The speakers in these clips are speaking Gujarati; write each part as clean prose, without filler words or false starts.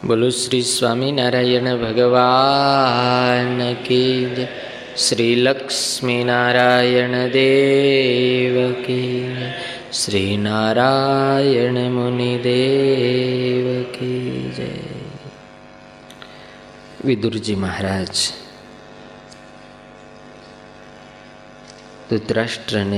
બોલો શ્રી સ્વામિનારાયણ ભગવાન કી જય. શ્રી લક્ષ્મી નારાયણ દેવ કી જય. શ્રી નારાયણ મુનિ દેવ કી જય. વિદુરજી મહારાજ ધૃતરાષ્ટ્રને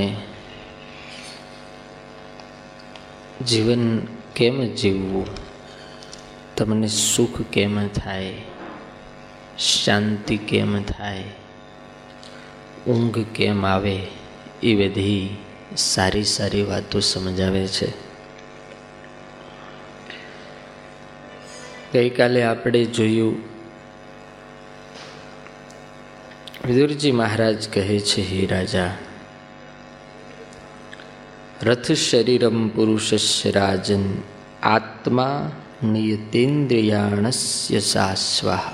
જીવન કેમ જીવવું, તમને સુખ કેમ થાય, શાંતિ કેમ થાય, ઊંઘ કેમ આવે, એ બધી સારી સારી વાતો સમજાવે છે. ગઈકાલે આપણે જોયું, વિદુરજી મહારાજ કહે છે, હે રાજા, રથ શરીરમ પુરુષસ્ય રાજન આત્મા નિયતેન્દ્રિયાણસ્ય શાશ્વઃ.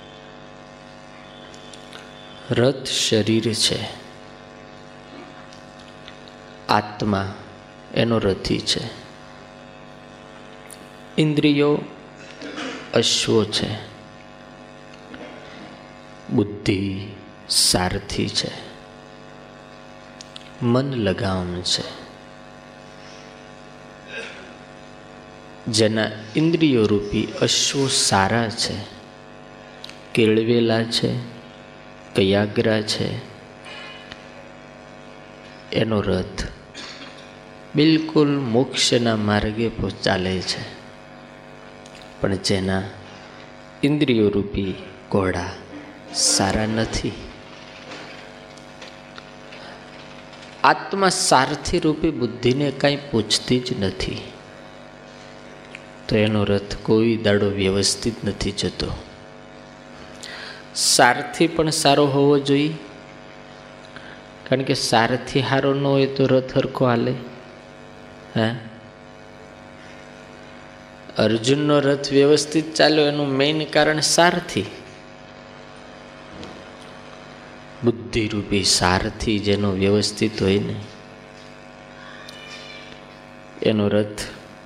રથ શરીર છે, આત્મા એનો રથી છે, ઇન્દ્રિયો અશ્વો છે, બુદ્ધિ સારથી છે, મન લગામ છે. જેના ઇન્દ્રિયો રૂપી અશ્વો સારા છે, કેળવેલા છે, કયાગ્રા છે, એનો રથ બિલકુલ મોક્ષના માર્ગે ચાલે છે. પણ જેના ઇન્દ્રિયો રૂપી ઘોડા સારા નથી, આત્મા સારથી રૂપી બુદ્ધિને કાંઈ પૂછતી જ નથી, તો એનો રથ કોઈ દાડો વ્યવસ્થિત નથી જતો. સારથી પણ સારો હોવો જોઈએ, કારણ કે સારથી સારો ન હોય તો રથ હરખો હાલે. અર્જુનનો રથ વ્યવસ્થિત ચાલ્યો એનું મેઇન કારણ સારથી. બુદ્ધિરૂપી સારથી જેનો વ્યવસ્થિત હોય ને, એનો રથ,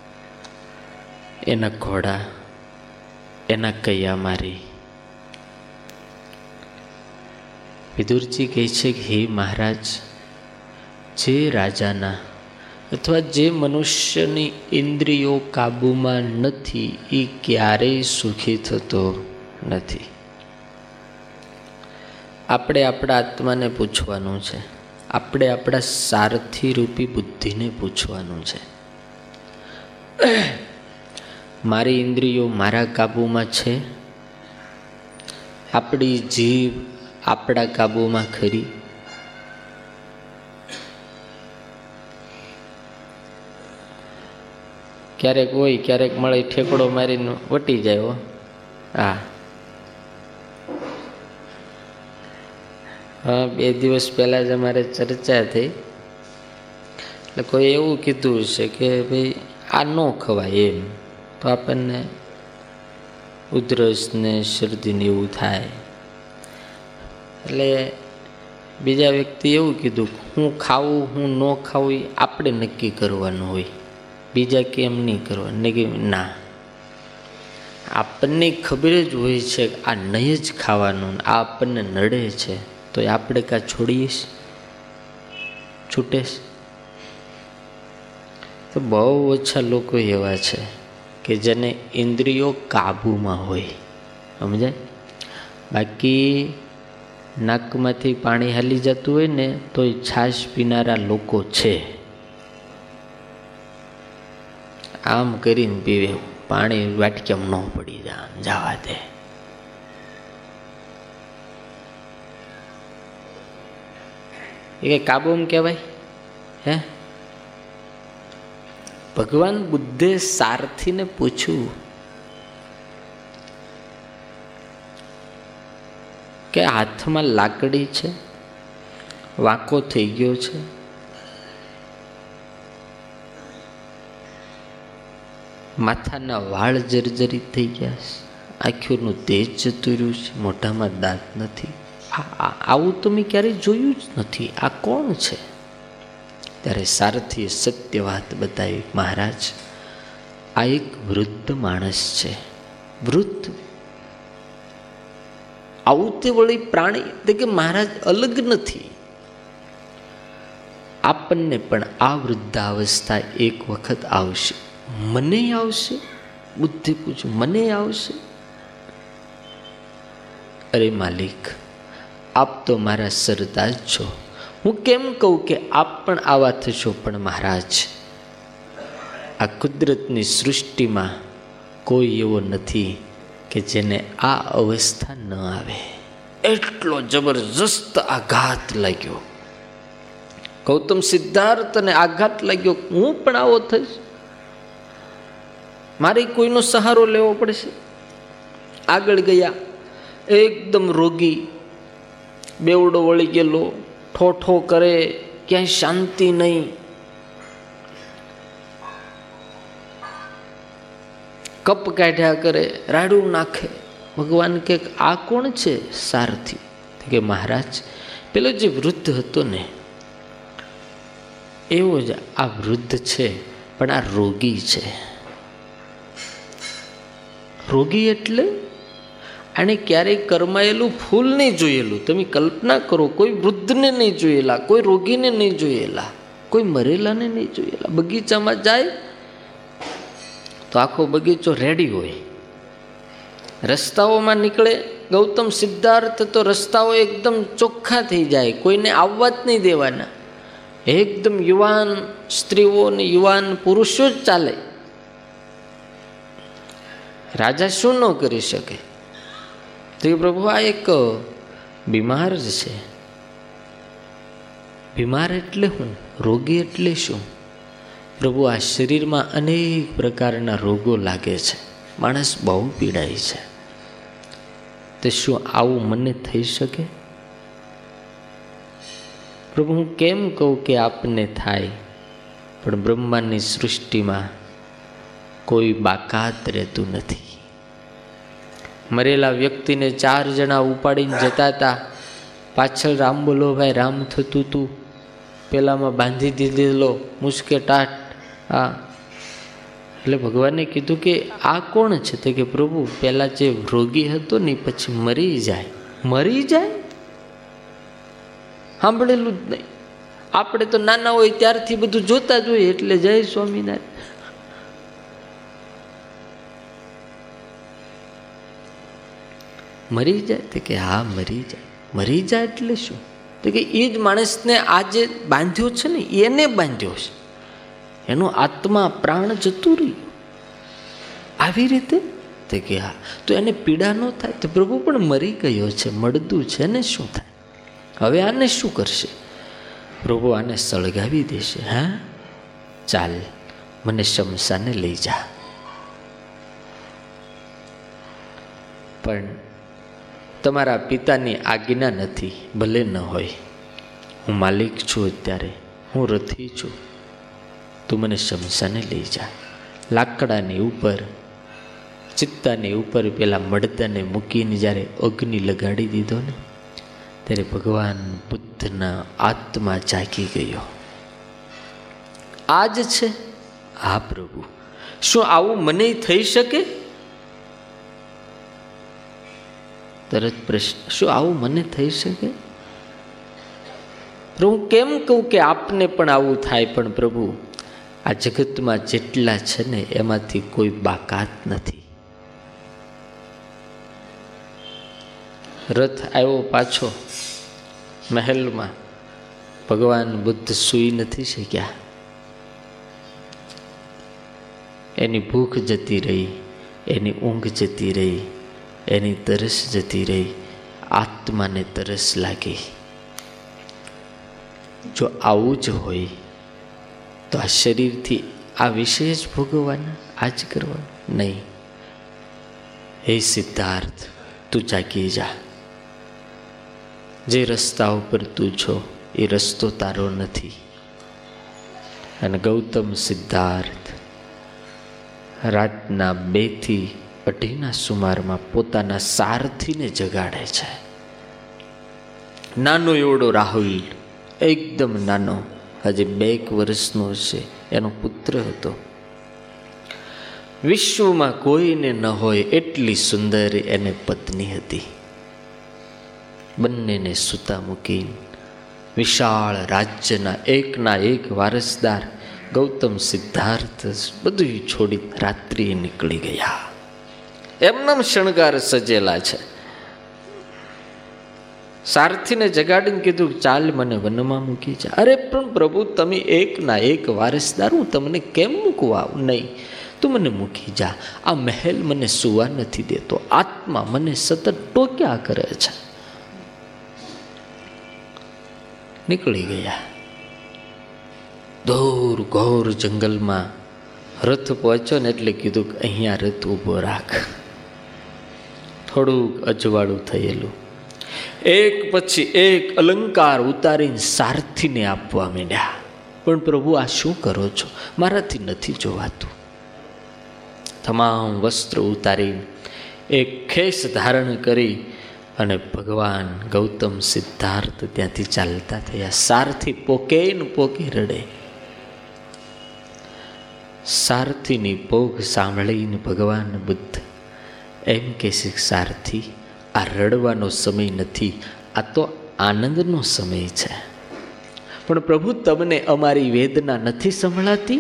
એના ઘોડા, એના કૈયા મારી. વિદુરજી કહે છે કે હે મહારાજ, જે રાજાના અથવા જે મનુષ્યની ઇન્દ્રિયો કાબૂમાં નથી એ ક્યારેય સુખી થતો નથી. આપણે આપણા આત્માને પૂછવાનું છે, આપણે આપણા સારથી રૂપી બુદ્ધિને પૂછવાનું છે, મારી ઇન્દ્રિયો મારા કાબૂમાં છે? આપણી જીભ આપણા કાબૂમાં ખરી? ક્યારેક હોય, ક્યારેક મળે, ઠેકડો મારીને વટી જાય. હો હા, 2 દિવસ પહેલાં જ અમારે ચર્ચા થઈ, એટલે કોઈ એવું કીધું છે કે ભાઈ આ ન ખવાય એમ, તો આપણને ઉધરસ ને શરદીને એવું થાય. એટલે બીજા વ્યક્તિ એવું કીધું, હું ખાવું હું ન ખાવું એ આપણે નક્કી કરવાનું હોય, બીજા કેમ નહીં કરવાનું. કે ના, આપણને ખબર જ હોય છે કે આ નહીં જ ખાવાનું, આ આપણને નડે છે, તો એ આપણે કાં છોડીશ, છૂટેશ? તો બહુ ઓછા લોકો એવા છે કે જેને ઇન્દ્રિયો કાબૂમાં હોય, સમજાય? બાકી નાકમાંથી પાણી હાલી જતું હોય ને તો એ છાશ પીનારા લોકો છે. આમ કરીને પીવે, પાણી વાટક્યામાં ન પડી જવા દે. એ કઈ કાબૂમાં કહેવાય? હે, ભગવાન બુદ્ધે સારથીને પૂછ્યું કે હાથમાં લાકડી છે, વાંકો થઈ ગયો છે, માથાના વાળ જર્જરિત થઈ ગયા છે, આંખોનું તેજ જતું રહ્યું છે, મોઢામાં દાંત નથી, આવું તો મેં ક્યારેય જોયું જ નથી, આ કોણ છે? ત્યારે સારથીએ સત્ય વાત બતાવી, મહારાજ આ એક વૃદ્ધ માણસ છે, વૃદ્ધ. આવું તે વળી પ્રાણી એટલે કે મહારાજ અલગ નથી. આપણને પણ આ વૃદ્ધાવસ્થા એક વખત આવશે. મને આવશે? બુદ્ધિ પૂછ્યું, મને આવશે? અરે માલિક, આપ તો મારા સરદાર છો. હું કેમ કહું કે આપ પણ આવા થશો? પણ મહારાજ, આ કુદરતની સૃષ્ટિમાં કોઈ એવો નથી કે જેને આ અવસ્થા ન આવે. એટલો જબરજસ્ત આઘાત લાગ્યો. ગૌતમ સિદ્ધાર્થને આઘાત લાગ્યો, હું પણ આવો થઈશ, મારે કોઈનો સહારો લેવો પડશે. આગળ ગયા, એકદમ રોગી, બેવડો વળી ગયેલો, ઠોઠો કરે, ક્યાંય શાંતિ નહીં. કપ કાઢ્યા કરે, રાડું નાખે. ભગવાન કે આ કોણ છે સારથી? કે મહારાજ, પેલો જે વૃદ્ધ હતો ને એવો જ આ વૃદ્ધ છે, પણ આ રોગી છે. રોગી એટલે આને ક્યારેય કરમાયેલું ફૂલ નહીં જોયેલું. તમે કલ્પના કરો, કોઈ વૃદ્ધને નહીં જોયેલા, કોઈ રોગીને નહીં જોયેલા, કોઈ મરેલાને નહીં જોયેલા. બગીચામાં જાય તો આખો બગીચો રેડી હોય. રસ્તાઓમાં નીકળે, ગૌતમ સિદ્ધાર્થ તો રસ્તાઓ એકદમ ચોખ્ખા થઈ જાય, કોઈને આવવા જ નહીં દેવાના. એકદમ યુવાન સ્ત્રીઓ ને યુવાન પુરુષો જ ચાલે. રાજા શું ન કરી શકે? તો પ્રભુ, આ એક બીમાર છે. બીમાર એટલે શું? રોગી એટલે શું? પ્રભુ, આ શરીરમાં અનેક પ્રકારના રોગો લાગે છે, માણસ બહુ પીડાય છે. તો શું આવું મને થઈ શકે? પ્રભુ, હું કેમ કહું કે આપને થાય, પણ બ્રહ્માંડની સૃષ્ટિમાં કોઈ બાકાત રહેતું નથી. મરેલા વ્યક્તિને 4 જણા ઉપાડીને જતા હતા, પાછળ રામ બોલો ભાઈ રામ થતું હતું, પેલામાં બાંધી દીધેલો મુશ્કે ટાટ. હા, એટલે ભગવાને કીધું કે આ કોણ છે? તો કે પ્રભુ, પેલા જે રોગી હતો ને પછી મરી જાય. મરી જાય? સાંભળેલું જ નહીં. આપણે તો નાના હોય ત્યારથી બધું જોતા જ હોય, એટલે જય સ્વામિનારાયણ. મરી જાય? તો કે હા મરી જાય. મરી જાય એટલે શું? તો કે એ જ માણસને આ જે બાંધ્યો છે ને એને બાંધ્યો છે, એનો આત્મા પ્રાણ જતું રહ્યું. આવી રીતે? તો કે હા. તો એને પીડા ન થાય? તો પ્રભુ પણ મરી ગયો છે, મળદું છે ને, શું થાય? હવે આને શું કરશે? પ્રભુ આને સળગાવી દેશે. હા, ચાલ મને શમશાને લઈ જા. પણ તમારા પિતાની આજ્ઞા નથી, ભલે ન હોય. હું માલિક છું, અત્યારે હું રથી છું, તું મને શમશાને લઈ જા. લાકડાની ઉપર, ચિત્તાની ઉપર પેલા મળદાને મૂકીને જ્યારે અગ્નિ લગાડી દીધો ને, ત્યારે ભગવાન બુદ્ધના આત્મા જાગી ગયો. આ જ છે? હા પ્રભુ. શું આવું મને થઈ શકે? તરત પ્રશ્ન, શું આવું મને થઈ શકે? પ્રભુ, કેમ કહું કે આપને પણ આવું થાય? પણ પ્રભુ, આ જગતમાં જેટલા છે ને એમાંથી કોઈ બાકાત નથી. રથ આવ્યો પાછો મહેલમાં, ભગવાન બુદ્ધ સૂઈ નથી શક્યા. એની ભૂખ જતી રહી, એની ઊંઘ જતી રહી, એની તરસ જતી રહી, આત્માને તરસ લાગી. જો આવું જ હોય તો આ શરીરથી આ વિષય જ ભોગવવાના, આ જ કરવાનું નહીં. હે સિદ્ધાર્થ, તું જાગી જા. જે રસ્તા ઉપર તું છો એ રસ્તો તારો નથી. અને ગૌતમ સિદ્ધાર્થ રાતના 2 થી 2:30 સુમારમાં પોતાના સારથીને જગાડે છે. નાનો એવડો રાહુલ, એકદમ નાનો, હજી 2 વર્ષનો હશે, એનો પુત્ર હતો. વિશ્વમાં કોઈને ન હોય એટલી સુંદર એને પત્ની હતી. બંનેને સૂતા મૂકી વિશાળ રાજ્યના એકના એક વારસદાર ગૌતમ સિદ્ધાર્થ બધું છોડી રાત્રિએ નીકળી ગયા. એમનામ શણગાર સજેલા છે. સારથીને જગાડીને કીધું, ચાલ મને વનમાં મૂકી જા. અરે પણ પ્રભુ, તમે એકના એક વારસદાર, હું તમને કેમ મૂકવા આવું? નહીં, તું મને મૂકી જા. આ મહેલ મને સુવા નથી દેતો. આત્મા મને સતત ટોક્યા કરે છે. નીકળી ગયા. દૂર ઘોર જંગલમાં રથ પહોંચ્યો ને એટલે કીધું કે અહીંયા રથ ઊભો રાખ. થોડુંક અજવાળું થયેલું. એક પછી એક અલંકાર ઉતારીને સારથીને આપવા માંડ્યા. પણ પ્રભુ, આ શું કરો છો? મારાથી નથી જોવાતું. તમામ વસ્ત્ર ઉતારીને એક ખેસ ધારણ કરી અને ભગવાન ગૌતમ સિદ્ધાર્થ ત્યાંથી ચાલતા થયા. સારથી પોકે ને પોકે રડે. સારથીની પોગ સાંભળીને ભગવાન બુદ્ધ એમ કે છે, સારથી, આ રડવાનો સમય નથી, આ તો આનંદનો સમય છે. પણ પ્રભુ, તમને અમારી વેદના નથી સંભળાતી?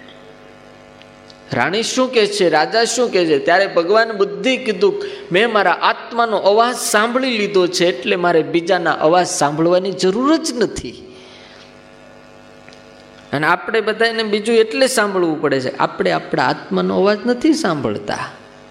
રાણી શું કહે છે, રાજા શું કહે છે? ત્યારે ભગવાન બુદ્ધે કીધું, મેં મારા આત્માનો અવાજ સાંભળી લીધો છે, એટલે મારે બીજાના અવાજ સાંભળવાની જરૂર જ નથી. અને આપણે બધાને બીજું એટલે સાંભળવું પડે છે, આપણે આપણા આત્માનો અવાજ નથી સાંભળતા.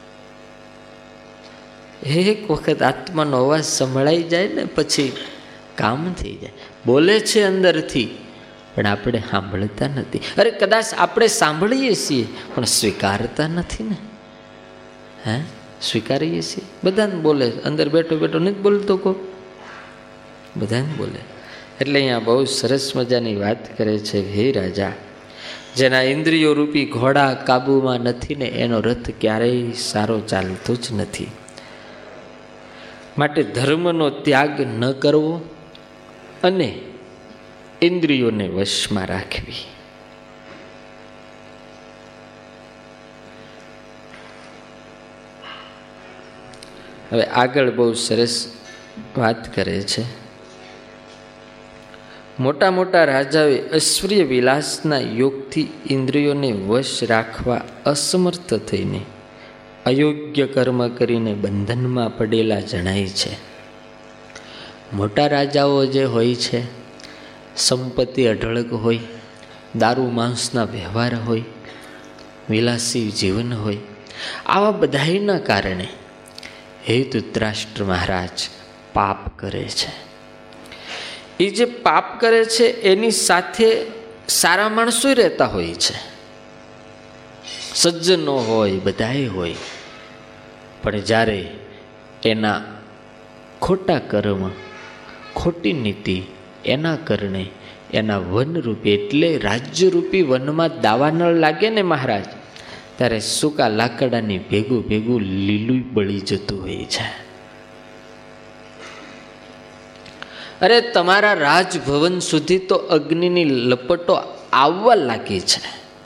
એક વખત આત્માનો અવાજ સંભળાઈ જાય ને પછી કામ થઈ જાય. બોલે છે અંદરથી, પણ આપણે સાંભળતા નથી. અરે કદાચ આપણે સાંભળીએ છીએ પણ સ્વીકારતા નથી ને. હે, સ્વીકારીએ છીએ. બધાને બોલે, અંદર બેઠો બેઠો નથી બોલતો કો, બધાને બોલે. એટલે અહીંયા બહુ સરસ મજાની વાત કરે છે, હે રાજા, જેના ઇન્દ્રિયો રૂપી ઘોડા કાબુમાં નથી ને એનો રથ ક્યારેય સારો ચાલતો જ નથી. માટે ધર્મનો ત્યાગ ન કરવો અને ઇન્દ્રિયોને વશમાં રાખવી. હવે આગળ બહુ સરસ વાત કરે છે. મોટા મોટા રાજાઓએ ઐશ્વર્ય વિલાસના યોગથી ઇન્દ્રિયોને વશ રાખવા અસમર્થ થઈને અયોગ્ય કર્મ કરીને બંધનમાં પડેલા જણાય છે. મોટા રાજાઓ જે હોય છે, સંપત્તિ અઢળક હોય, દારૂ માંસના વ્યવહાર હોય, વિલાસી જીવન હોય, આવા બધાના કારણે હે ધૃતરાષ્ટ્ર મહારાજ પાપ કરે છે. એ જે પાપ કરે છે એની સાથે સારા માણસો રહેતા હોય છે, સજ્જનો હોય, બધાએ હોય. પણ જ્યારે એના ખોટા કર્મ, ખોટી નીતિ એના કારણે એના વનરૂપી એટલે રાજ્યરૂપી વનમાં દાવા ન લાગે ને મહારાજ, ત્યારે સૂકા લાકડાની ભેગું ભેગું લીલું બળી જતું હોય છે. અરે તમારા રાજભવન સુધી તો અગ્નિની લપટો આવવા લાગી છે.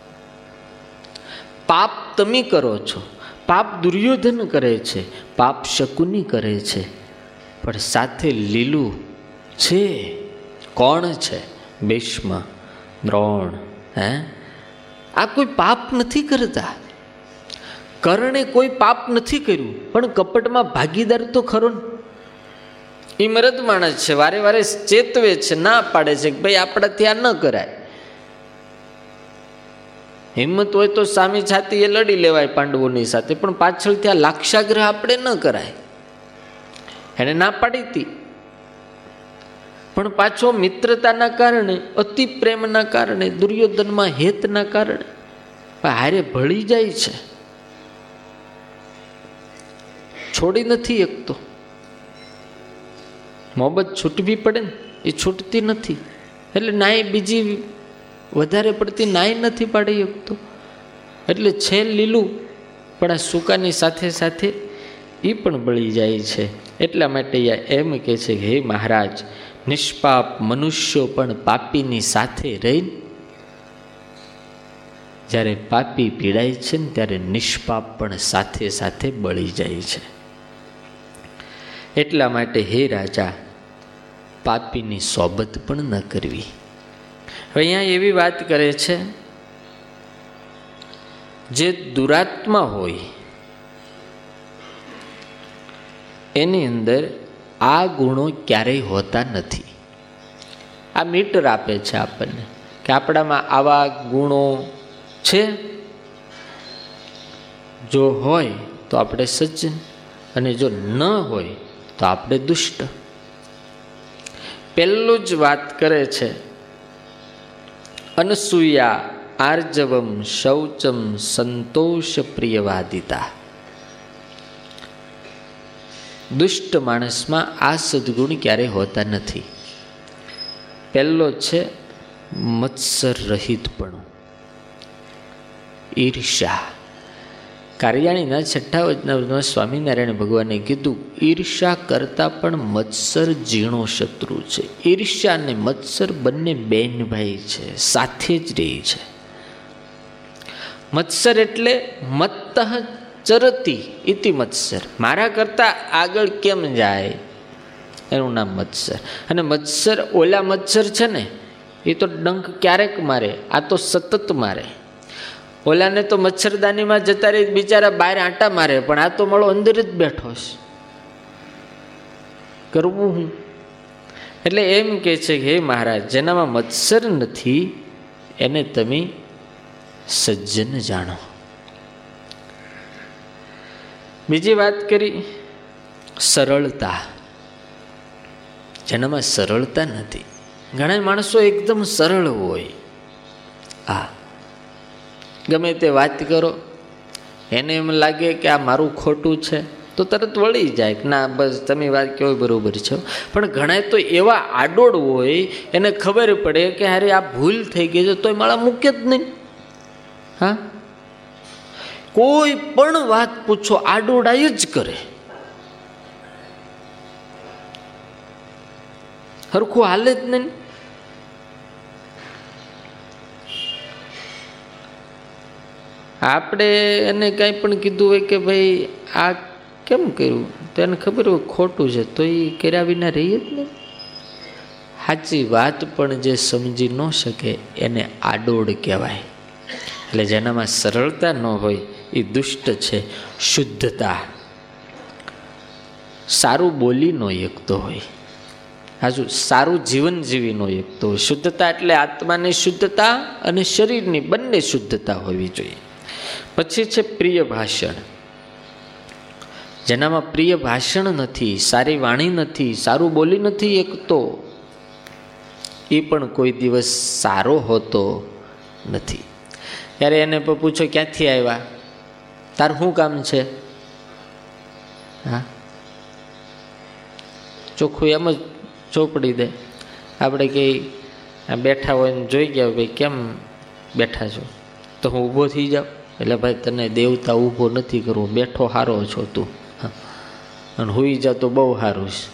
પાપ તમે કરો છો, પાપ દુર્યોધન કરે છે, પાપ શકુની કરે છે, પણ સાથે લીલું છે. કોણ છે? ભીષ્મ, દ્રોણ. હે, આ કોઈ પાપ નથી કરતા. કર્ણે કોઈ પાપ નથી કર્યું, પણ કપટમાં ભાગીદાર તો ખરો ને. એ મરદ માણસ છે, વારે વારે ચેતવે છે, ના પાડે છે કે ભાઈ આપણા ત્યાં ન કરાય. હિંમત હોય તો સામી છાતી એ લડી લેવાય પાંડવોની સાથે, પણ પાછળ ત્યાં લાક્ષાગ્રહ આપણે ન કરાય. એને ના પાડી હતી, પણ પાછો મિત્રતાના કારણે, અતિ પ્રેમના કારણે, દુર્યોધનમાં હેતના કારણે હારે ભળી જાય છે. છોડી નથી એકતો. મોહબ્બત છૂટવી પડે ને, એ છૂટતી નથી. એટલે નાય બીજી વધારે પડતી નાય નથી પાડી શકતો. એટલે છે લીલું, પણ આ સૂકાની સાથે સાથે એ પણ બળી જાય છે. એટલા માટે એમ કહે છે કે હે મહારાજ, નિષ્પાપ મનુષ્યો પણ પાપીની સાથે રહીને જ્યારે પાપી પીડાય છે ને ત્યારે નિષ્પાપ પણ સાથે સાથે બળી જાય છે. એટલા માટે હે રાજા, પાપીની સોબત પણ ન કરવી. હવે અહીંયા એવી વાત કરે છે, જે દુરાત્મા હોય એની અંદર આ ગુણો ક્યારેય હોતા નથી. આ મીટર આપે છે આપણને કે આપણામાં આવા ગુણો છે. જો હોય તો આપણે સજ્જન, અને જો ન હોય તો આપણે દુષ્ટ. પહેલું જ વાત કરે છે, અનસૂયા આર્જવમ શૌચમ સંતોષ પ્રિયવાદિતા. દુષ્ટ માણસમાં આ સદગુણ ક્યારેય હોતા નથી. પહેલો છે મત્સર રહિતપણું, ઈર્ષા. કાર્યાણીના 6 વચનામૃતમાં સ્વામિનારાયણ ભગવાને કીધું, ઈર્ષા કરતાં પણ મત્સર ઝીણો શત્રુ છે. ઈર્ષા અને મત્સર બંને બેન ભાઈ છે, સાથે જ રહે છે. મત્સર એટલે મત્તઃ ચરતી ઇતિ મત્સર, મારા કરતાં આગળ કેમ જાય, એનું નામ મત્સર. અને મત્સર, ઓલા મત્સર છે ને એ તો ડંખ ક્યારેક મારે, આ તો સતત મારે. ઓલાને તો મચ્છરદાનીમાં જતા રહી બિચારા બહાર આંટા મારે, પણ આ તો મળો અંદર જ બેઠો છે. કરવું હું? એટલે એમ કે છે કે હે મહારાજ, જેનામાં મત્સર નથી એને તમે સજ્જન જાણો. બીજી વાત કરી સરળતા. જેનામાં સરળતા નથી. ઘણા માણસો એકદમ સરળ હોય, ગમે તે વાત કરો એને એમ લાગે કે આ મારું ખોટું છે તો તરત વળી જાય કે ના બસ તમે વાત કેવો બરોબર છે. પણ ઘણા તો એવા આડોડ હોય, એને ખબર પડે કે અરે આ ભૂલ થઈ ગઈ છે તોય માળા મૂકે જ નહીં. હા, કોઈ પણ વાત પૂછો આડોડાઈ જ કરે, હરખું હાલે જ નહીં. આપણે એને કાંઈ પણ કીધું હોય કે ભાઈ આ કેમ કર્યું, તો એને ખબર હોય ખોટું છે તો એ કર્યા વિના રહી જ નહીં. સાચી વાત પણ જે સમજી ન શકે એને આડોડ કહેવાય. એટલે જેનામાં સરળતા ન હોય એ દુષ્ટ છે. શુદ્ધતા, સારું બોલી ન એકતો હોય, હાજુ સારું જીવન જીવી ન એકતો હોય. શુદ્ધતા એટલે આત્માની શુદ્ધતા અને શરીરની બંને શુદ્ધતા હોવી જોઈએ. પછી છે પ્રિય ભાષણ. જેનામાં પ્રિય ભાષણ નથી, સારી વાણી નથી, સારું બોલી નથી એકતો, એ પણ કોઈ દિવસ સારો હોતો નથી. ત્યારે એને પૂછો ક્યાંથી આવ્યા, તાર શું કામ છે? હા, ચોખ્ખું એમ જ ચોપડી દે. આપણે કંઈ બેઠા હોય ને જોઈ ગયા ભાઈ કેમ બેઠા છો, તો હું ઊભો થઈ જાઉં. એટલે ભાઈ તને દેવતા ઊભો નથી કરવો, બેઠો સારો છો તું, અને હોઈ જા તો બહુ સારું છે.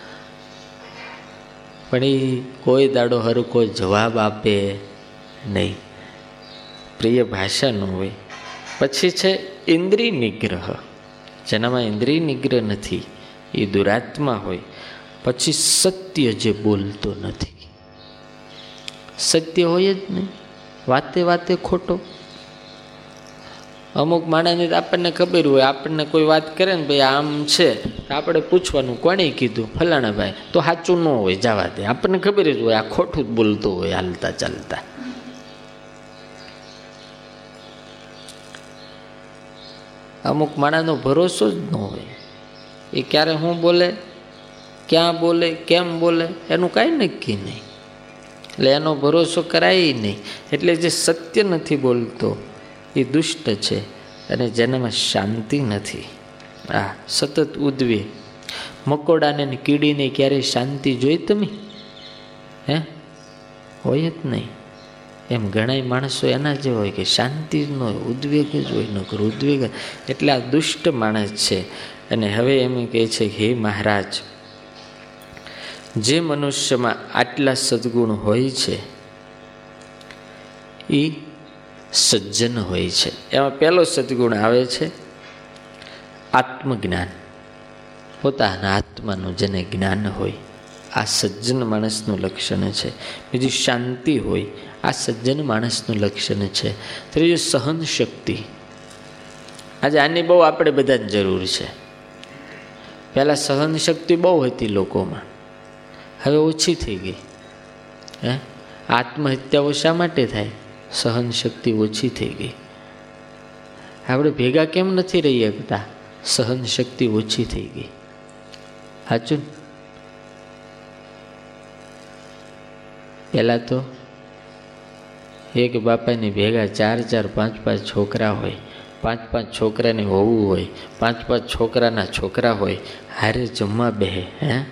પણ એ કોઈ દાડો હરખો જવાબ આપે નહીં, પ્રિય ભાષા ન હોય. પછી છે ઇન્દ્રિય નિગ્રહ. જેનામાં ઇન્દ્રિય નિગ્રહ નથી એ દુરાત્મા હોય. પછી સત્ય, જે બોલતો નથી, સત્ય હોય જ નહીં, વાતે વાતે ખોટો. અમુક માણસને આપણને ખબર હોય, આપણને કોઈ વાત કરે ને ભાઈ આમ છે, આપણે પૂછવાનું કોણે કીધું, ફલાણા ભાઈ, તો સાચું ન હોય, જવા દે. આપણને ખબર જ હોય આ ખોટું જ બોલતો હોય હાલતા ચાલતા. અમુક માણસનો ભરોસો જ ન હોય, એ ક્યારે શું બોલે, ક્યાં બોલે, કેમ બોલે, એનું કાંઈ નક્કી નહીં. એટલે એનો ભરોસો કરાય નહીં. એટલે જે સત્ય નથી બોલતો એ દુષ્ટ છે. અને જેનામાં શાંતિ નથી, સતત ઉદ્વે. મકોડાને ને કીડીને ક્યારેય શાંતિ જોઈ તમે? હે, હોય જ નહીં. એમ ઘણા માણસો એના જે હોય કે શાંતિ જ ન હોય, ઉદ્વેગ જ હોય, ન કરો ઉદ્વેગ. એટલે આ દુષ્ટ માણસ છે. અને હવે એમ કહે છે હે મહારાજ, જે મનુષ્યમાં આટલા સદગુણ હોય છે એ સજ્જન હોય છે. એમાં પહેલો સદગુણ આવે છે આત્મજ્ઞાન, પોતાના આત્માનું જેને જ્ઞાન હોય, આ સજ્જન માણસનું લક્ષણ છે. બીજું શાંતિ હોય, આ સજ્જન માણસનું લક્ષણ છે. ત્રીજું સહન શક્તિ. આજે આની બહુ આપણે બધાને જરૂર છે. પહેલાં સહન શક્તિ બહુ હતી લોકોમાં, હવે ઓછી થઈ ગઈ. આત્મહત્યાઓ શા માટે થાય? સહન શક્તિ ઓછી થઈ ગઈ. આપણે ભેગા કેમ નથી રહી શકતા? સહન શક્તિ ઓછી થઈ ગઈ. સાચું? પહેલાં તો એક બાપાની ભેગા 4-4, 5-5 છોકરા હોય, 5-5 છોકરાની હોવું હોય, 5-5 છોકરાના છોકરા હોય, હારે જમવા બેહે.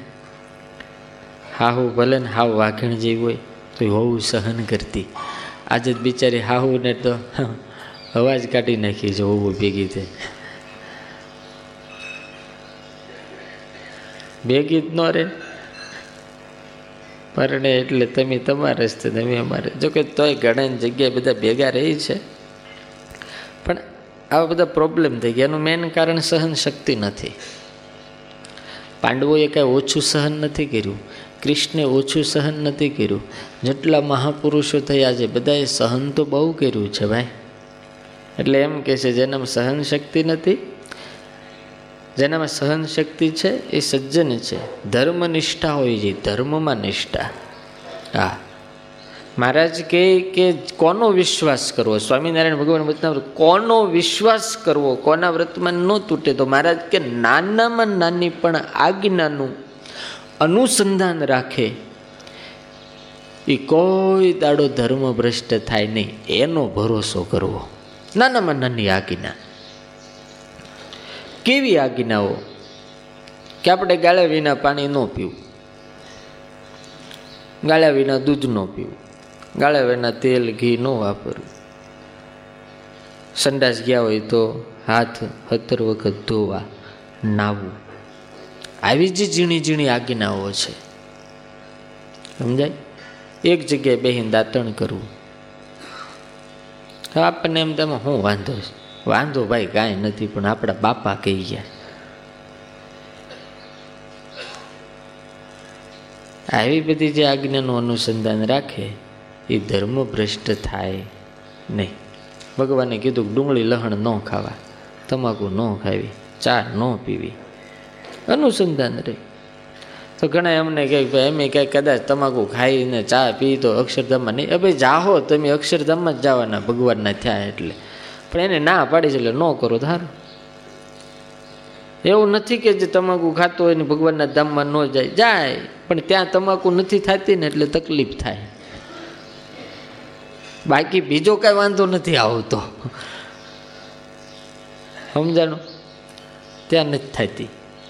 હાહુ ભલે ને હાવ વાઘણ જેવી હોય તો હોવું સહન કરતી. આજે જ બિચારી હાહુને તો અવાજ કાઢી નાખી છે હોવું ભેગી થઈ. ભેગી જ ન રે પરણે એટલે તમે તમારા રસ્તે, તમે અમારે. જોકે તોય ઘણી જગ્યાએ બધા ભેગા રહી છે, પણ આવા બધા પ્રોબ્લેમ થઈ ગયા. એનું મેઇન કારણ સહન શક્તિ નથી. પાંડવોએ કાંઈ ઓછું સહન નથી કર્યું, કૃષ્ણે ઓછું સહન નથી કર્યું. જેટલા મહાપુરુષો થયા છે બધાએ સહન તો બહુ કર્યું છે ભાઈ. એટલે એમ કહે છે જેનામાં સહન શક્તિ નથી, જેનામાં સહન શક્તિ છે એ સજ્જન છે. ધર્મ નિષ્ઠા હોય છે, ધર્મમાં નિષ્ઠા. હા, મહારાજ કહે કે કોનો વિશ્વાસ કરવો? સ્વામિનારાયણ ભગવાન વચનામૃત, કોનો વિશ્વાસ કરવો, કોના વ્રતમાં ન તૂટે? તો મહારાજ કે નાનામાં નાની પણ આજ્ઞાનું અનુસંધાન રાખે એ કોઈ દાડો ધર્મ ભ્રષ્ટ થાય નહીં, એનો ભરોસો કરવો. નાનામાં નાની આજ્ઞા. કેવી આજ્ઞાઓ? કે આપણે ગાળ્યા વિના પાણી ન પીવું, ગાળ્યા વિના દૂધ ન પીવું, ગાળ્યા વિના તેલ ઘી ન વાપરવું, સંડાસ ગયા હોય તો હાથ 17 વખત ધોવા, નાવું. આવી જ ઝીણી ઝીણી આજ્ઞાઓ છે. સમજાય? એક જગ્યાએ બેહીને દાંતણ કરવું. આપણને એમ તમે શું વાંધો છે? વાંધો ભાઈ કાંઈ નથી, પણ આપણા બાપા કહી ગયા. આવી બધી જે આજ્ઞાનું અનુસંધાન રાખે એ ધર્મ ભ્રષ્ટ થાય નહીં. ભગવાને કીધું કે ડુંગળી લહણ ન ખાવા, તમાકુ ન ખાવી, ચા ન પીવી, અનુસંધાન રહે. તો ઘણા એમને કહે ભાઈ એમ કંઈક કદાચ તમાકુ ખાઈને ચા પી તો અક્ષરધામમાં નહીં. ભાઈ જાહો તમે અક્ષરધામમાં જ જવાના ભગવાનના થયા એટલે, પણ એને ના પાડી છે એટલે ન કરો તો સારું. એવું નથી કે જે તમાકુ ખાતો હોય ને ભગવાનના ધામમાં ન જાય, પણ ત્યાં તમાકુ નથી થતી ને એટલે તકલીફ થાય. બાકી બીજો કાંઈ વાંધો નથી આવતો. સમજાણું? ત્યાં નથી થતી.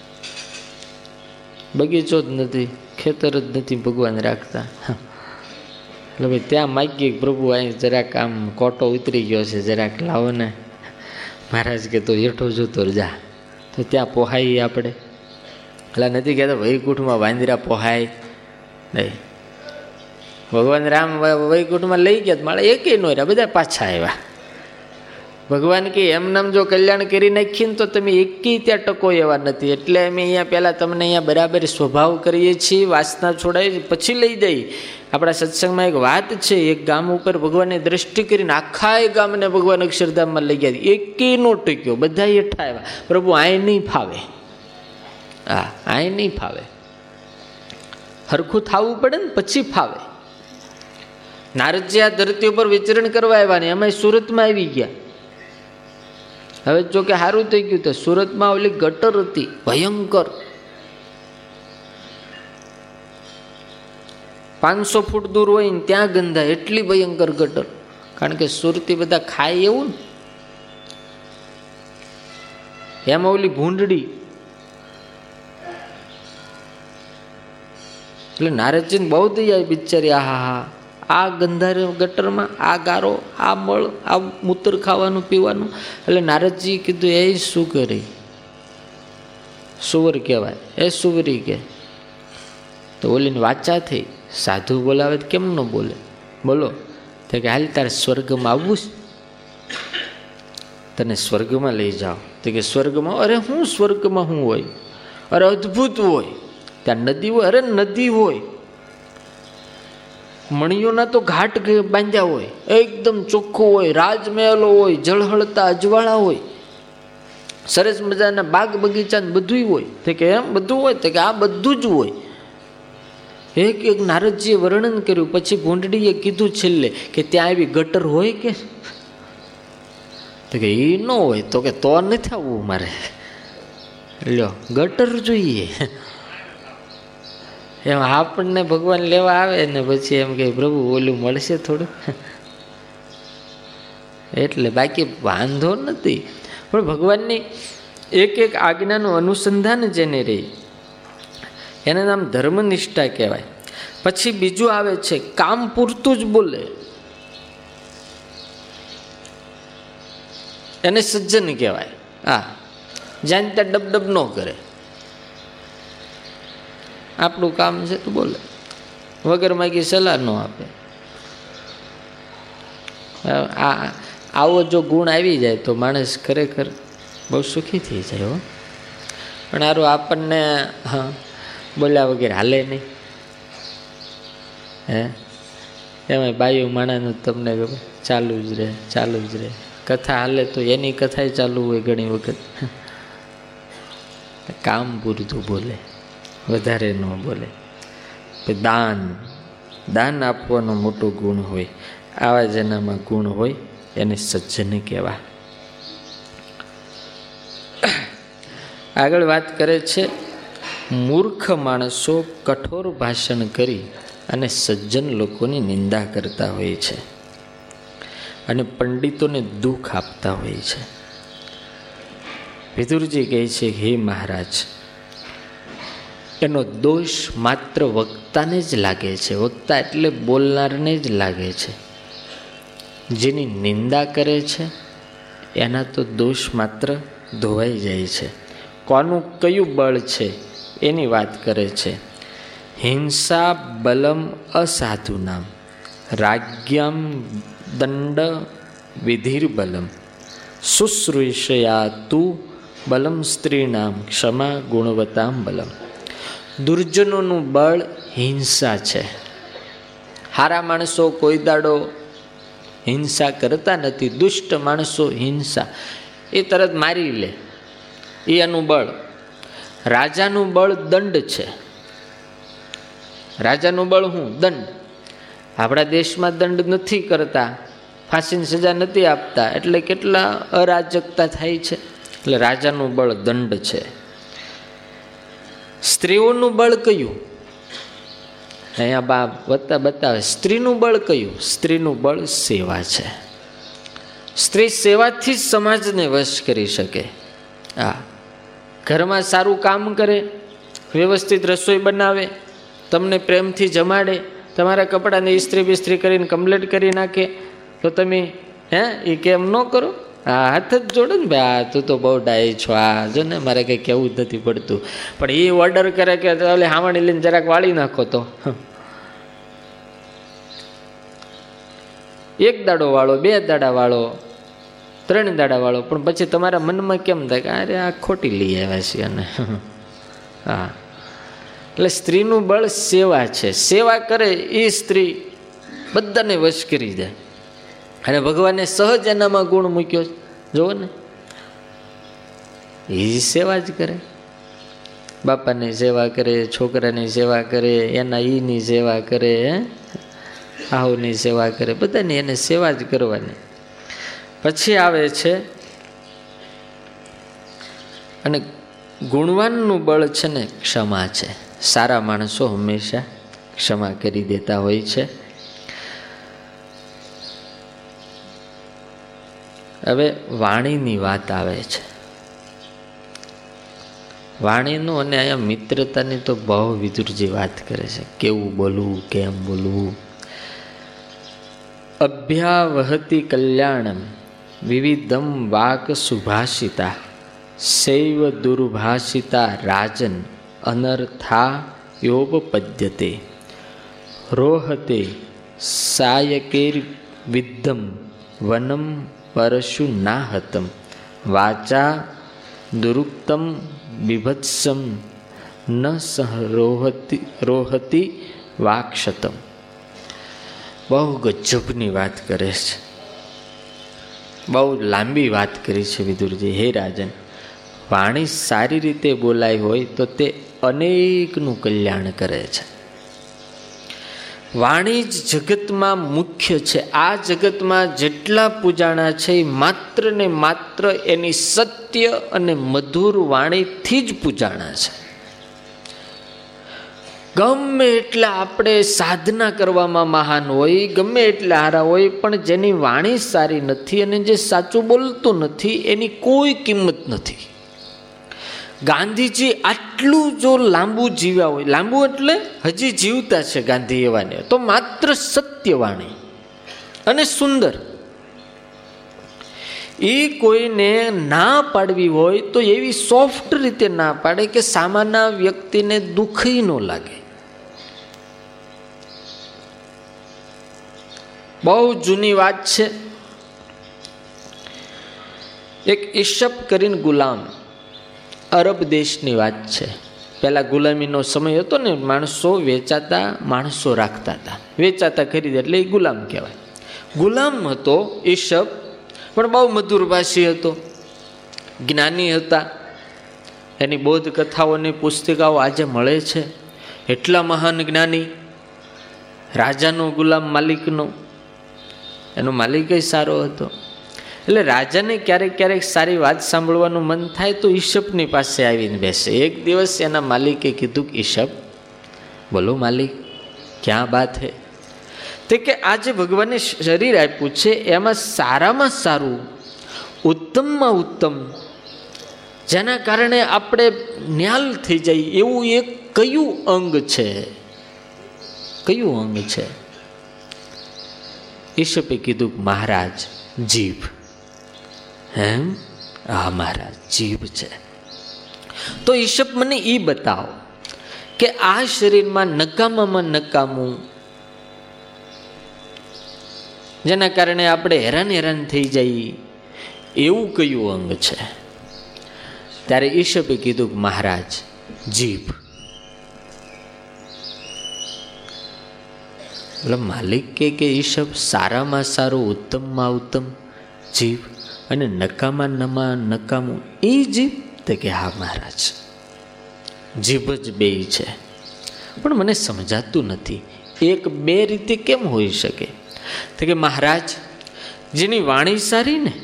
બગીચો જ નથી, ખેતર જ નથી ભગવાન રાખતા. એટલે ભાઈ ત્યાં માગીએ પ્રભુ અહીં જરાક આમ કોટો ઉતરી ગયો છે, જરાક લાવો ને. મહારાજ કે તો હેઠો જોતો જા, તો ત્યાં પોહાય આપણે. એટલે નથી કહેતા વૈકુંઠમાં વાંદરા પોહાય નહીં. ભગવાન રામ વૈકુંઠમાં લઈ ગયા મારે એકેય ન રહ્યા, બધા પાછા આવ્યા. ભગવાન કે એમ નામ જો કલ્યાણ કરી નાખીને તો તમે એકેય ત્યાં ટકો એવા નથી. એટલે અમે અહીંયા પહેલાં તમને અહીંયા બરાબર સ્વભાવ કરીએ છીએ, વાસના છોડાવી પછી લઈ જઈએ. આપણા સત્સંગમાં એક વાત છે, એક ગામ ઉપર ભગવાનની દ્રષ્ટિ કરીને આખા એ ગામને ભગવાન અક્ષરધામમાં લઈ ગયા. એકેય નો ટક્યો, બધા હેઠા આવ્યા. પ્રભુ આય નહીં ફાવે, હા આય નહીં ફાવે, હરખું થવું પડે ને પછી ફાવે. નારદજી આ ધરતી ઉપર વિચરણ કરવા આવ્યા ને એમાં સુરતમાં આવી ગયા. હવે જો કે સારું થઈ ગયું. તો સુરતમાં ઓલી ગટર હતી ભયંકર, 500 ફૂટ દૂર હોય ને ત્યાં ગંદા, એટલી ભયંકર ગટર. કારણ કે સુરતી બધા ખાય એવું ને, એમાં ઓલી ભૂંડડી. એટલે નારદજીને બહુ દયા બિચારી. આહા, આ ગંધાર ગટરમાં આ ગારો, આ મળ, આ મૂત્ર ખાવાનું પીવાનું. એટલે નારદજી કીધું એ શું કરી? સુવર કહેવાય, એ સુવરી કે. તો ઓલીને વાચા થઈ, સાધુ બોલાવે કેમ ન બોલે? બોલો તો કે હાલ તારે સ્વર્ગમાં આવવું તને સ્વર્ગમાં લઈ જાઓ. તો કે સ્વર્ગમાં? અરે હું સ્વર્ગમાં શું હોય? અરે અદ્ભુત હોય. ત્યાં નદી હોય? અરે નદી હોય. મણીઓના તો ઘાટ બાંધ્યા હોય, એકદમ ચોખ્ખું હોય, રાજમહેલો હોય, જળહળતા અજવાળા હોય, સરસ મજાના બાગ બગીચા બધું હોય. તો કે એમ બધું હોય? તો કે આ બધું જ હોય. એક એક નારદજીએ વર્ણન કર્યું. પછી ભૂંડડીએ કીધું છેલ્લે કે ત્યાં આવી ગટર હોય કે? તો કે એ ન હોય. તો કે તો નથી આવવું મારે. લ્યો, ગટર જોઈએ. એમ આપણને ભગવાન લેવા આવે ને પછી એમ કે પ્રભુ ઓલું મળશે થોડું, એટલે બાકી વાંધો નથી. પણ ભગવાનની એક એક આજ્ઞાનું અનુસંધાન જેને રહી એને નામ ધર્મનિષ્ઠા કહેવાય. પછી બીજું આવે છે કામ પૂરતું જ બોલે, એને સજ્જન કહેવાય. હા, જ્યાં ત્યાં ડબડબ ન કરે. આપણું કામ છે તો બોલે, વગર માગી સલાહ ન આપે. આવો જો ગુણ આવી જાય તો માણસ ખરેખર બહુ સુખી થઈ જાય હો. પણ આરું આપણને બોલ્યા વગેરે હાલે નહીં. એમાં બાયું માણાનું તમને ખબર ચાલુ જ રહે, ચાલુ જ રહે. કથા હાલે તો એની કથા ચાલુ હોય ઘણી વખત. કામ પૂરતું બોલે, વધારે ન બોલે. દાન, દાન આપવાનો મોટો ગુણ હોય. આવા જેનામાં ગુણ હોય એને સજ્જન કહેવા. આગળ વાત કરે છે, મૂર્ખ માણસો કઠોર ભાષણ કરી અને સજ્જન લોકોની નિંદા કરતા હોય છે અને પંડિતોને દુઃખ આપતા હોય છે. વિદુરજી કહે છે, હે મહારાજ, એનો દોષ માત્ર વક્તાને જ લાગે છે. વક્તા એટલે બોલનારને જ લાગે છે. જેની નિંદા કરે છે એના તો દોષ માત્ર ધોવાઈ જાય છે. કોનું કયું બળ છે એની વાત કરે છે. હિંસા બલમ અસાધુનામ રાજ્યમ દંડ વિધિર બલમ શુશ્રૂષયા તું બલમ સ્ત્રીનામ ક્ષમા ગુણવતામ બલમ. દુર્જનોનું બળ હિંસા છે. હારા માણસો કોઈ દાડો હિંસા કરતા નથી. દુષ્ટ માણસો હિંસા એ તરત મારી લે, એ એનું બળ. રાજાનું બળ દંડ છે. રાજાનું બળ શું? દંડ. આપણા દેશમાં દંડ નથી કરતા, ફાંસીની સજા નથી આપતા, એટલે કેટલા અરાજકતા થાય છે. એટલે રાજાનું બળ દંડ છે. સ્ત્રીઓનું બળ કયું? અહીંયા બતાવે. સ્ત્રીનું બળ કયું? સ્ત્રીનું બળ સેવા છે. સ્ત્રી સેવાથી જ સમાજને વશ કરી શકે. હા, ઘરમાં સારું કામ કરે, વ્યવસ્થિત રસોઈ બનાવે, તમને પ્રેમથી જમાડે, તમારા કપડાને ઇસ્ત્રી બિસ્ત્રી કરીને કમ્પ્લીટ કરી નાખે, તો તમે એ કેમ ન કરો? હા, હાથ જ જોડે ને ભાઈ, હા તું તો બહુ ડાય છો, આ જો ને મારે કંઈ કહેવું જ નથી પડતું. પણ એ ઓર્ડર કરે કે ઓલે હાવણી લઈને જરાક વાળી નાખો, તો એક દાડો વાળો, 2 દાડા વાળો, 3 દાડા વાળો, પણ પછી તમારા મનમાં કેમ થાય કે અરે આ ખોટી લઈ આવ્યા છે અને હા. એટલે સ્ત્રીનું બળ સેવા છે. સેવા કરે એ સ્ત્રી બધાને વશ કરી દે. અને ભગવાને સહજ એનામાં ગુણ મૂક્યો. જુઓ ને, એ સેવા જ કરે. બાપાની સેવા કરે, છોકરાની સેવા કરે, એના ઈની સેવા કરે, આહુની સેવા કરે, બધાની એને સેવા જ કરવાની. પછી આવે છે, અને ગુણવાનનું બળ છે ને ક્ષમા છે. સારા માણસો હંમેશા ક્ષમા કરી દેતા હોય છે. હવે વાણીની વાત આવે છે. વાણીનું અને અહીંયા મિત્રતાની તો બહુ વિદુરજી વાત કરે છે. કેવું બોલવું, કેમ બોલવું. અભ્યાવહતિ કલ્યાણમ વિવિધમ વાક સુભાષિતા સૈવ દુર્ભાષિતા રાજન અનર્થા યોપપદ્યતે રોહતે સાયકેર વિદ્ધમ વનમ પરશુ નાહતમ વાચા દુરુક્તમ બીભત્સમ ન રોહતી વાક્ષતમ. બહુ ગજબની વાત કરે છે, બહુ લાંબી વાત કરી છે વિદુરજી. હે રાજન, વાણી સારી રીતે બોલાઈ હોય તો તે અનેકનું કલ્યાણ કરે છે. વાણી જ જગતમાં મુખ્ય છે. આ જગતમાં જેટલા પૂજાણા છે એ માત્ર ને માત્ર એની સત્ય અને મધુર વાણીથી જ પૂજાણા છે. ગમે એટલા આપણે સાધના કરવામાં મહાન હોય, ગમે એટલા હારા હોય, પણ જેની વાણી સારી નથી અને જે સાચું બોલતું નથી એની કોઈ કિંમત નથી. ગાંધીજી આટલું જો લાંબુ જીવ્યા હોય, લાંબુ એટલે હજી જીવતા છે ગાંધી એવાને, તો માત્ર સત્યવાણી અને સુંદર. એ કોઈને ના પાડવી હોય તો એવી સોફ્ટ રીતે ના પાડે કે સામાન્ય વ્યક્તિને દુઃખ ન લાગે. બહુ જૂની વાત છે. એક ઈશપ કરીને ગુલામ, અરબ દેશની વાત છે. પહેલાં ગુલામીનો સમય હતો ને, માણસો વેચાતા, માણસો રાખતા હતા, વેચાતા ખરીદે એટલે એ ગુલામ કહેવાય. ગુલામ હતો ઈશપ, પણ બહુ મધુરભાષી હતો, જ્ઞાની હતા. એની બૌદ્ધ કથાઓની પુસ્તિકાઓ આજે મળે છે. એટલા મહાન જ્ઞાની, રાજાનો ગુલામ, માલિકનો. એનો માલિક સારો હતો. એટલે રાજાને ક્યારેક ક્યારેક સારી વાત સાંભળવાનું મન થાય તો ઈશપની પાસે આવીને બેસે. એક દિવસ એના માલિકે કીધું કે ઈશપ, બોલો માલિક, ક્યાં બાત હે? તે કે આજે ભગવાને શરીર આપ્યું છે, એમાં સારામાં સારું, ઉત્તમમાં ઉત્તમ, જેના કારણે આપણે ન્યાલ થઈ જાય એવું એક કયું અંગ છે? કયું અંગ છે? ઈશપે કીધું, મહારાજ, જીભ. એમ? હા મહારાજ, જીભ છે. તો ઈશપ, મને એ બતાવો કે આ શરીરમાં નકામામાં નકામું, જેના કારણે આપણે હેરાન થઈ જઈએ એવું કયું અંગ છે? ત્યારે ઈશપે કીધું, મહારાજ, જીભ. એટલે માલિક કે ઈશપ, સારામાં સારું, ઉત્તમમાં ઉત્તમ જીભ, અને નકામા નકામું એ જીભ? તો કે હા મહારાજ, જીભ જ બે છે. પણ મને સમજાતું નથી, એક બે રીતે કેમ હોઈ શકે? તો કે મહારાજ, જેની વાણી સારી ને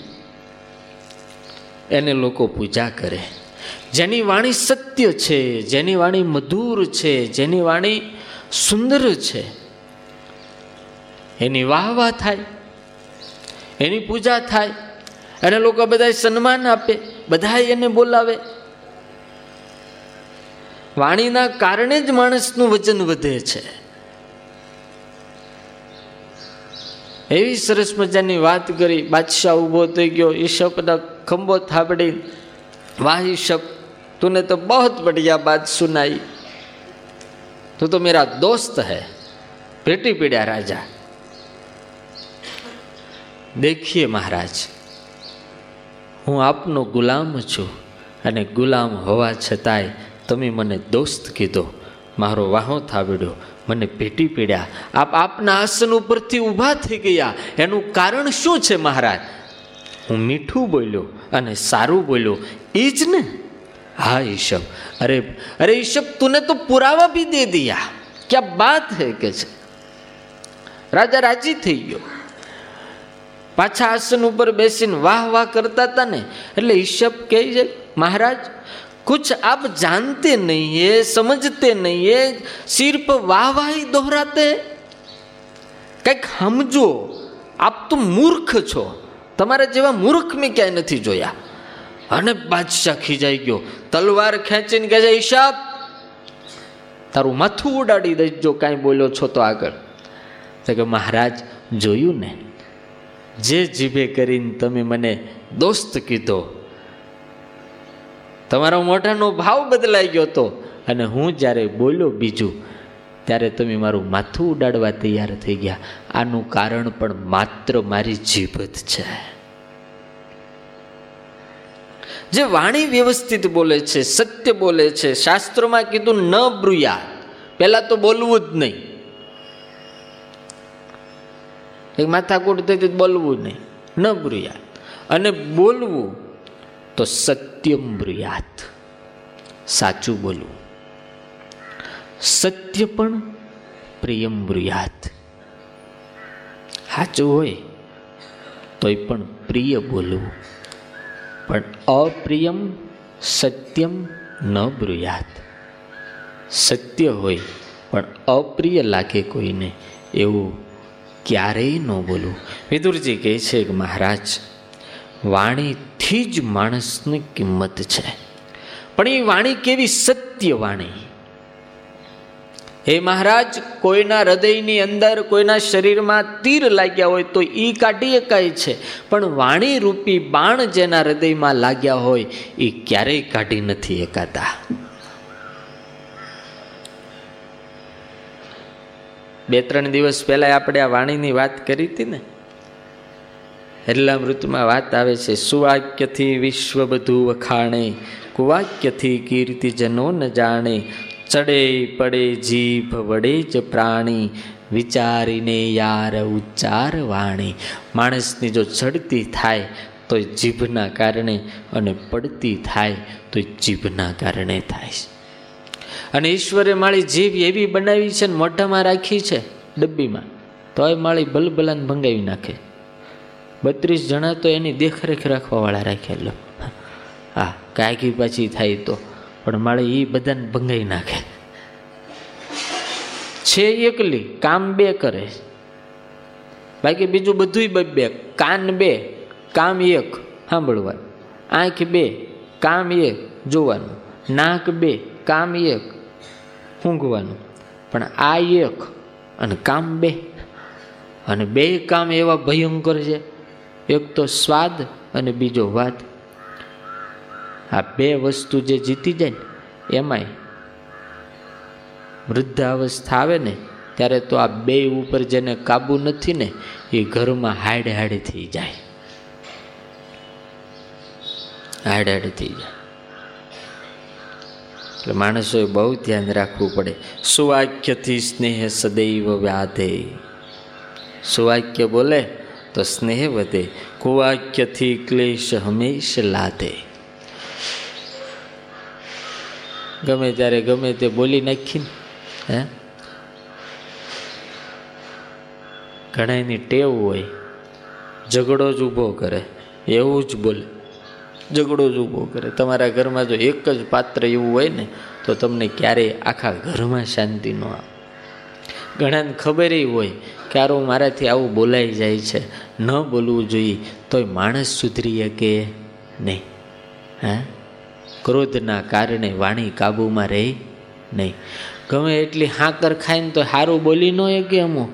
એને લોકો પૂજા કરે. જેની વાણી સત્ય છે, જેની વાણી મધુર છે, જેની વાણી સુંદર છે, એની વાહ થાય, એની પૂજા થાય, અને લોકો બધા સન્માન આપે, બધા એને બોલાવે. વાણીના કારણે જ માણસનું વજન વધે છે. એવી સરસ મજાની વાત કરી. બાદશાહ ઊભો થઈ ગયો, ઈશપના ખંભો થાબડી, વાહ ઈશપ, तूने तो बहुत बढ़िया बात सुनाई, तू तो मेरा दोस्त है. पेटी पीड़्या राजा. देखिए महाराज, હું આપનો ગુલામ છું, અને ગુલામ હોવા છતાંય તમે મને દોસ્ત કીધો, મારો વાહો થાબડ્યો, મને પેટી પીડ્યા, આપ આપના આસન ઉપરથી ઊભા થઈ ગયા. એનું કારણ શું છે મહારાજ? હું મીઠું બોલ્યો અને સારું બોલ્યો, એ જ ને? હા ઈશપ. અરે ઈશપ, તુને તો પુરાવા ભી દે દિયા, ક્યા બાત હે કે છે. રાજા રાજી થઈ ગયો. પાછા આસન ઉપર બેસીને વાહ વાહ કરતા હતા ને, એટલે ઈશપ કહે છે, મહારાજ, कुछ आप जानते नहीं है, समझते नहीं है, सिर्फ वाह वाह ही दोहराते हैं. કંઈક સમજો, આપ તો મૂર્ખ છો, તમારા જેવા મૂર્ખ મેં ક્યાંય નથી જોયા. અને બાદશાહ ખીજાઈ ગયો, તલવાર ખેંચીને કહે છે, ઈશપ, તારું માથું ઉડાડી દેજો કાંઈ બોલ્યો છો તો આગળ. તો કે મહારાજ, જોયું ને, જે જીભે કરીને તમે મને દોસ્ત કીધો, તમારા મોઢાનો ભાવ બદલાઈ ગયો હતો, અને હું જ્યારે બોલ્યો બીજું ત્યારે તમે મારું માથું ઉડાડવા તૈયાર થઈ ગયા. આનું કારણ પણ માત્ર મારી જીભ જ છે. જે વાણી વ્યવસ્થિત બોલે છે, સત્ય બોલે છે. શાસ્ત્રોમાં કીધું ન બ્રુયાત, પહેલા તો બોલવું જ નહીં. એક માથાકૂટ થઈ બોલવું નહીં, ન બ્રુયાત. અને બોલવું તો સત્યમ બ્રુયાત, સાચું બોલવું. સત્ય પણ પ્રિયમ બ્રુયાત, સાચું હોય તોય પણ પ્રિય બોલવું. પણ અપ્રિયમ સત્યમ ન બ્રુયાત, સત્ય હોય પણ અપ્રિય લાગે કોઈને એવું ક્યારેય ન બોલવું. વિદુરજી કહે છે કે મહારાજ, વાણીથી જ માણસની કિંમત છે. પણ એ વાણી કેવી? સત્ય વાણી. હે મહારાજ, કોઈના હૃદયની અંદર, કોઈના શરીરમાં તીર લાગ્યા હોય તો એ કાઢી શકાય છે, પણ વાણી રૂપી બાણ જેના હૃદયમાં લાગ્યા હોય એ ક્યારેય કાઢી નથી શકાતા. 2-3 દિવસ પહેલા આપણે આ વાણીની વાત કરી હતી ને, હરિલામૃતમાં વાત આવે છે, સુવાક્યથી વિશ્વ બધું વખાણે, કુવાક્યથી કીર્તિ જનો ન જાણે, ચડે પડે જીભ વડે જ પ્રાણી, વિચારીને યાર ઉચ્ચાર વાણી. માણસની જો ચડતી થાય તો જીભના કારણે, અને પડતી થાય તો જીભના કારણે થાય. અને ઈશ્વરે મારી જીભ એવી બનાવી છે ને, મોઢામાં રાખી છે ડબ્બીમાં, તોય માળી બલબલાને ભંગાવી નાખે. 32 જણા તો એની દેખરેખ રાખવાવાળા રાખેલો. હા, કાંઈકી પાછી થાય તો, પણ માળે એ બધાને ભંગાઈ નાખે છે. એકલી કામ 2 કરે, બાકી બીજું બધું 2. કાન 2, કામ 1 સાંભળવાનું, આંખ 2, કામ 1 જોવાનું, નાક 2, કામ 1 ઊંઘવાનું. પણ આ 1 અને કામ 2, અને 2 કામ એવા ભયંકર છે. એક તો સ્વાદ અને બીજો વાત. આ 2 વસ્તુ જે જીતી જાય ને, એમાંય વૃદ્ધાવસ્થા આવે ને ત્યારે તો આ 2 ઉપર જેને કાબુ નથી ને, એ ઘરમાં હાડ થઈ જાય, હાડ થઈ જાય. એટલે માણસોએ બહુ ધ્યાન રાખવું પડે. સુવાક્યથી સ્નેહ સદૈવ વ્યાધે, સુવાક્ય બોલે તો સ્નેહ વધે, કુવાક્યથી ક્લેશ હંમેશ લાધે. ગમે ત્યારે ગમે તે બોલી નાખીને, હે, ઘણાની ટેવ હોય ઝઘડો જ ઊભો કરે, એવું જ બોલે, ઝઘડો જ ઊભો કરે. તમારા ઘરમાં જો એક જ પાત્ર એવું હોય ને, તો તમને ક્યારેય આખા ઘરમાં શાંતિ ન આવે. ઘણાને ખબર હોય કે આરું મારાથી આવું બોલાઈ જાય છે, ન બોલવું જોઈએ, તોય માણસ સુધરી શકે નહીં. હા, ક્રોધના કારણે વાણી કાબૂમાં રહે નહીં. ગમે એટલી હાકર ખાઈને તો સારું બોલી ન શકે અમુક.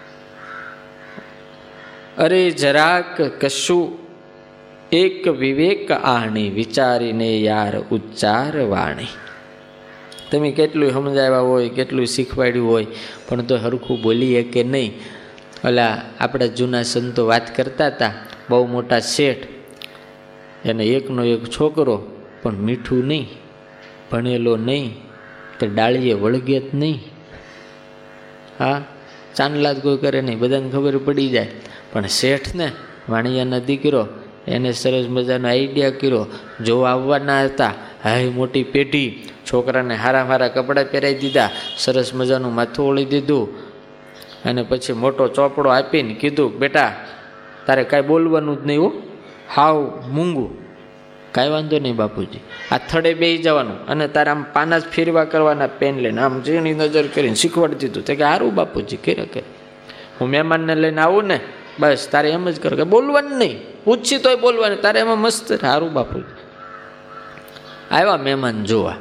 અરે જરાક કશું એક વિવેક આણી, વિચારીને યાર ઉચ્ચાર વાણી. તમે કેટલું સમજાવ્યા હોય, કેટલું શીખવાડ્યું હોય, પણ તો હરખું બોલીએ કે નહીં. ઓલા આપણા જૂના સંતો વાત કરતા હતા, બહુ મોટા શેઠ, એને એકનો એક છોકરો, પણ મીઠું નહીં, ભણેલો નહીં, તો ડાળીએ વળગે જ નહીં. હા, ચાંદલાદ કોઈ કરે નહીં, બધાને ખબર પડી જાય. પણ શેઠને, વાણિયાના દીકરો, એને સરસ મજાનો આઈડિયા કર્યો. જો આવવાના હતા, હાય મોટી પેઢી, છોકરાને હારા કપડાં પહેરાવી દીધા, સરસ મજાનું માથું ઓળી દીધું, અને પછી મોટો ચોપડો આપીને કીધું, બેટા તારે કાંઈ બોલવાનું જ નહીં હો, હાવ મૂંગું, કાંઈ વાંધો નહીં બાપુજી, આ થડે બેસી જવાનું, અને તારે આમ પાના જ ફેરવા કરવાના, પેન લઈને આમ ઝીણી નજર કરીને શીખવાડી દીધું. તો કે સારું બાપુજી, કરે હું મહેમાનને લઈને આવું ને, બસ તારે એમ જ કરો, કે બોલવાનું નહીં, પૂછી તોય બોલવાનું, તારે એમાં મસ્ત. સારું બાપુજી. આવ્યા મહેમાન જોવા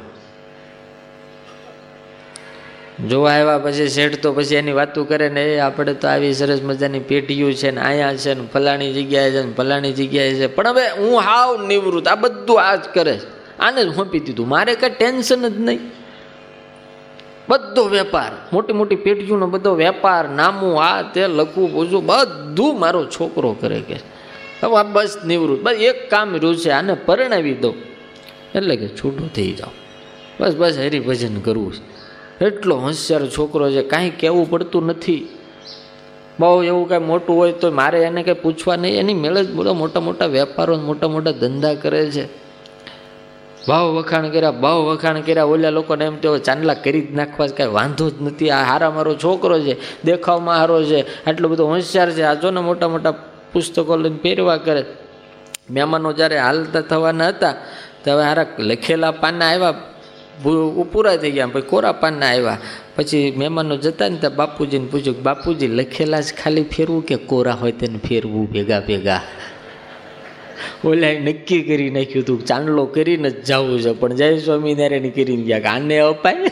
આવ્યા, પછી શેઠ તો પછી એની વાતું કરે ને, એ આપણે તો આવી સરસ મજાની પેઢીઓ છે ને, અહીંયા છે ને, ફલાણી જગ્યાએ છે ને, ફલાણી જગ્યાએ છે, પણ હવે હું હાવ નિવૃત્ત, આ બધું આ જ કરે, આને જ સોંપી દીધું, મારે કાંઈ ટેન્શન જ નહીં. બધો વેપાર, મોટી મોટી પેઢીઓનો બધો વેપાર, નામું, આ તે લખવું પૂછવું બધું મારો છોકરો કરે. કે હવે બસ નિવૃત્ત, બસ એક કામ રહ્યું છે, આને પરણાવી દો એટલે કે છૂટું થઈ જાઓ. બસ બસ હરિભજન કરવું છે. એટલો હોશિયાર છોકરો છે, કાંઈ કહેવું પડતું નથી. બહુ એવું કાંઈ મોટું હોય તો મારે એને કંઈ પૂછવા નહીં, એની મેળ જ બોલો. મોટા મોટા વેપારો, મોટા મોટા ધંધા કરે છે. ભાવ વખાણ કર્યા. ઓલા લોકોને એમ તો ચાંદલા કરી જ નાખવા, કાંઈ વાંધો જ નથી. આ હારા મારો છોકરો છે, દેખાવમાં હારો છે, આટલો બધો હોશિયાર છે. આ જો ને મોટા મોટા પુસ્તકો લઈને પહેરવા કરે. મહેમાનો જ્યારે હાલતા થવાના હતા તો હવે હારા લખેલા પાના આવ્યા, પૂરા થઈ ગયા, પછી કોરા પાના આવ્યા. પછી મહેમાનો જતા ને ત્યાં બાપુજીને પૂછ્યું, બાપુજી લખેલા જ ખાલી ફેરવું કે કોરા હોય તેને ફેરવું ભેગા ભેગા? ઓલા નક્કી કરી નાખ્યું હતું ચાંદલો કરીને જ જવું છે, પણ જય સ્વામિનારાયણ કરીને ગયા કે આને અપાય.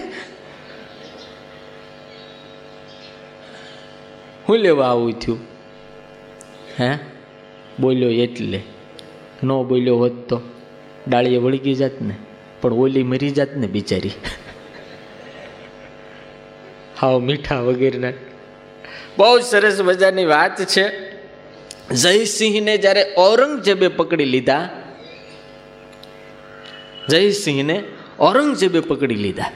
શું લેવા આવું થયું? હે બોલ્યો એટલે, ન બોલ્યો હોત તો ડાળીએ વળગી જાત ને, પણ ઓલી મરી જાત ને બિચારી. હાવ મીઠા વગેરેના. બહુ સરસ મજાની વાત છે. જયસિંહને જ્યારે ઔરંગઝેબે પકડી લીધા, જયસિંહને ઔરંગઝેબે પકડી લીધા,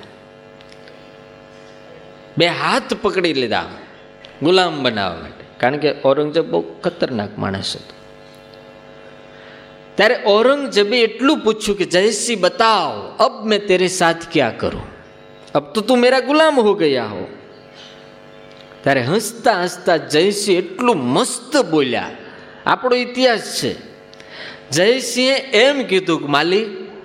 બે હાથ પકડી લીધા ગુલામ બનાવવા માટે. કારણ કે ઔરંગઝેબ બહુ ખતરનાક માણસ હતો. ત્યારે ઔરંગઝેબે એટલું પૂછ્યું કે જયસિંહ બતાવ, અબ મેં તેરે સાથ ક્યા કરું, અબ તો તું મેરા ગુલામ હો ગયા હો. ત્યારે હસતા હસતા જયસિંહ એટલું મસ્ત બોલ્યા. આપણો ઇતિહાસ છે. જયસિંહે એમ કીધું કે માલિક,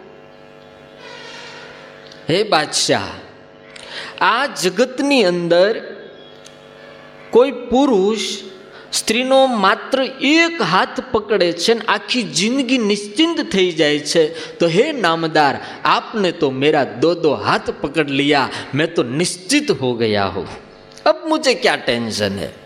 હે બાદશાહ, આ જગતની અંદર કોઈ પુરુષ સ્ત્રીનો માત્ર એક હાથ પકડે છે ને આખી જિંદગી નિશ્ચિંત થઈ જાય છે, તો હે નામદાર, આપને તો મેરા દો હાથ પકડ लिया, मैं तो निश्चित हो गया हूं, अब मुझे क्या टेंशन है.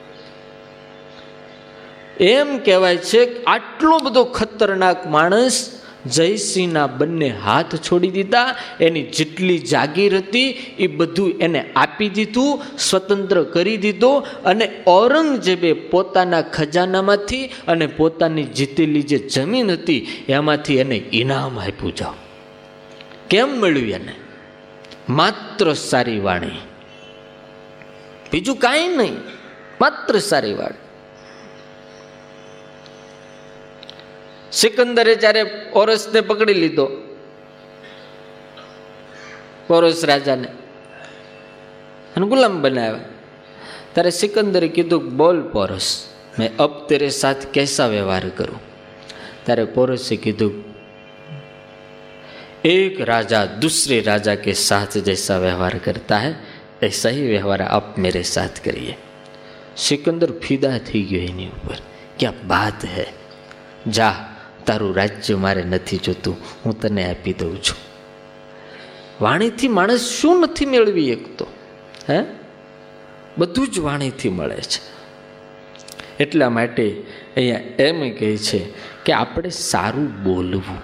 એમ કહેવાય છે આટલો બધો ખતરનાક માણસ જયસિંહના બંને હાથ છોડી દીધા. એની જેટલી જાગીર હતી એ બધું એને આપી દીધું, સ્વતંત્ર કરી દીધો. અને ઔરંગઝેબે પોતાના ખજાનામાંથી અને પોતાની જીતેલી જે જમીન હતી એમાંથી એને ઇનામ આપ્યું. જાઓ, કેમ મળ્યું એને? માત્ર સારી વાણી, બીજું કાંઈ નહીં, માત્ર સારી વાણી. સિકંદરે જ્યારે પોરસને પકડી લીધો, પોરસ રાજાને, અને ગુલામ બનાવ્યા, ત્યારે સિકંદરે કીધું, બોલ પોરસ, મેં અબ તેરે સાથ कैसा વ્યવહાર કરું. ત્યારે પોરસે કીધું, एक राजा दूसरे राजा के साथ जैसा व्यवहार करता है ऐसा ही व्यवहार आप मेरे साथ करिए. सिकंदर ફિદા થઈ ગયો એની ઉપર. ક્યાં બાત હૈ, જા, તારું રાજ્ય મારે નથી જોતું, હું તને આપી દઉં છું. વાણીથી માણસ શું નથી મેળવી શકતો? હે, બધું જ વાણીથી મળે છે. એટલા માટે અહીંયા એમ કહે છે કે આપણે સારું બોલવું.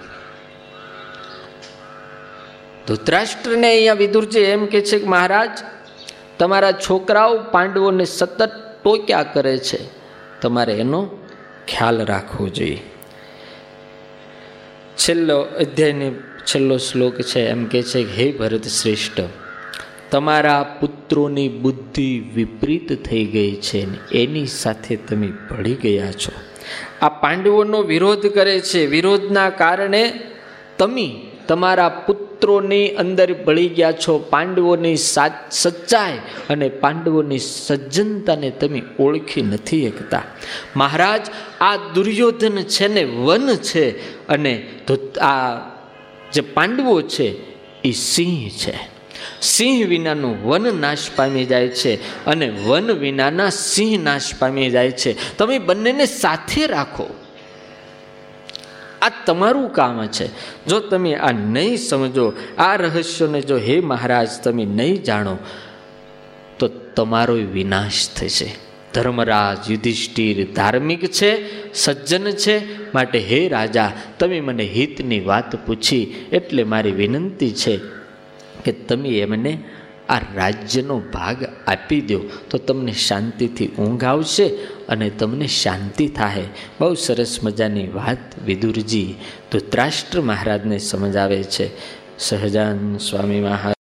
ધૃતરાષ્ટ્રને અહીંયા વિદુરજી એમ કહે છે કે મહારાજ, તમારા છોકરાઓ પાંડવોને સતત ટોક્યા કરે છે, તમારે એનો ખ્યાલ રાખવો જોઈએ. છેલ્લો અધ્યાયની છેલ્લો શ્લોક છે, એમ કહે છે કે હે ભરત શ્રેષ્ઠ, તમારા પુત્રોની બુદ્ધિ વિપરીત થઈ ગઈ છે ને એની સાથે તમે ભળી ગયા છો. આ પાંડવોનો વિરોધ કરે છે. વિરોધના કારણે તમે તમારા પુત્રોની અંદર ભળી ગયા છો. પાંડવોની સચ્ચાઈ અને પાંડવોની સજ્જનતાને તમે ઓળખી નથી શકતા. મહારાજ, આ દુર્યોધન છે ને વન છે, અને આ જે પાંડવો છે એ સિંહ છે. સિંહ વિનાનું વન નાશ પામી જાય છે અને વન વિનાના સિંહ નાશ પામી જાય છે. તમે બંનેને સાથે રાખો, આ તમારું કામ છે. જો તમે આ નહીં સમજો, આ રહસ્યોને જો હે મહારાજ તમે નહીં જાણો, તો તમારો વિનાશ થશે. ધર્મરાજ યુધિષ્ઠિર ધાર્મિક છે, સજ્જન છે, માટે હે રાજા, તમે મને હિતની વાત પૂછી એટલે મારી વિનંતી છે કે તમે એમને આ રાજ્યનો ભાગ આપી દો તો તમને શાંતિથી ઊંઘ આવશે અને તમને શાંતિ થાય. બહુ સરસ મજાની વાત વિદુરજી ધૃતરાષ્ટ્ર મહારાજને સમજાવે છે. સહજાનંદ સ્વામી મહારાજ